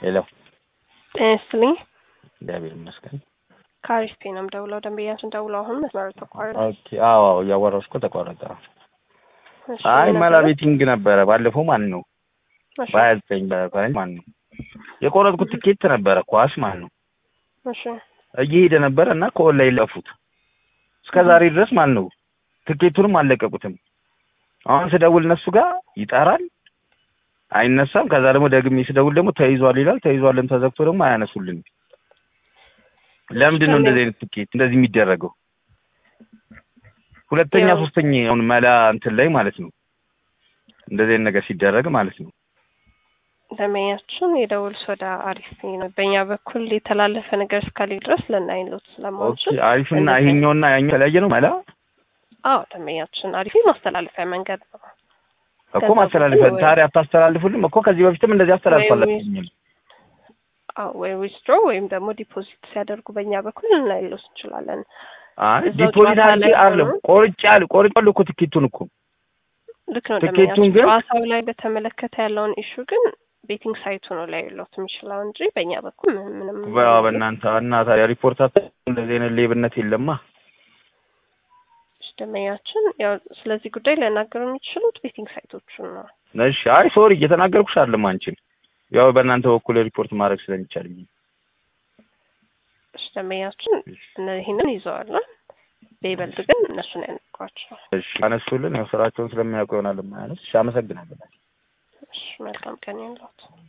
ሄሎ እስልኝ እግዚአብሔር ይመስገን። ካሪስቴ ነው ደውለው ደንበኛችን ደውለው አሁን መስመሩ ተቋረጠ። ኦኬ አዎ ያወራሽኮ ተቋረጠ። አይ ማላቤቲንግ ነበረ ባለፈው ማን ነው ባያዘኝ በፈረንጅ ማን ነው የቆረጥኩት ትኬት ነበረ ኳስ ማን ነው እሺ እየሄደ ነበረ እና ከኦንላይን ለፉት እስከዛሬ ድረስ ማን ነው ትኬቱንም አልለቀቁትም። አሁን ስደውል እነሱ ጋር ይጣራል አይነሳም። ከዛ ደግሞ ደግሜ ስደውል ደግሞ ተይዟል ይላል። ተይዟልም ተዘግቶ ደግሞ አያነሱልኝ። ለምንድን ነው እንደዚህ አይነት ትኬት እንደዚህ የሚደረገው? ሁለተኛ ሶስተኛ አሁን መላ እንትን ላይ ማለት ነው እንደዚህ አይነት ነገር ሲደረግ ማለት ነው። ደንበኛችን የደውል ሶዳ አሪፍ ነው። በእኛ በኩል የተላለፈ ነገር እስካለ ድረስ ለናይሎት ስለማንችል ኦኬ አሪፍና ይሄኛውና ያኛው ተለያየ ነው መላ። አዎ ደንበኛችን አሪፍ ማስተላለፊያ መንገድ ነው እኮ ማስተላለፊያ ታዲያ አታስተላልፉልም እኮ ከዚህ በፊትም እንደዚህ አስተላልፋላችሁ። አዎ ወይ ዊዝድሮ ወይም ደግሞ ዲፖዚት ሲያደርጉ በእኛ በኩል ልናይሎት እንችላለን። አይ ዲፖዚት አይደለም ቆርጫል እኮ ትኬቱን እኮ ልክ ነው። ትኬቱን ግን ጨዋታው ላይ በተመለከተ ያለውን ኢሹ ግን ቤቲንግ ሳይቱ ነው ላይ ያለው የሚችለው እንጂ በእኛ በኩል ምንም በእናንተ እና ታዲያ ሪፖርት እንደዚህ አይነት ሌብነት የለማ። ደንበኛችን ያው ስለዚህ ጉዳይ ሊያናገሩ የሚችሉት ቤቲንግ ሳይቶቹን ነው። እሺ አይ ሶሪ እየተናገርኩሽ አይደለም አንቺን ያው በእናንተ በኩል ሪፖርት ማድረግ ስለሚቻልኝ። እሺ ደንበኛችን እነዚህን ይዘዋል። በይበልጥ ግን እነሱን ያነቋቸው። እሺ አነሱልን ያው ስራቸውን ስለሚያውቁ ይሆናል ማለት። እሺ አመሰግናለሁ። እሺ መልካም ቀን ይሁንልዎት።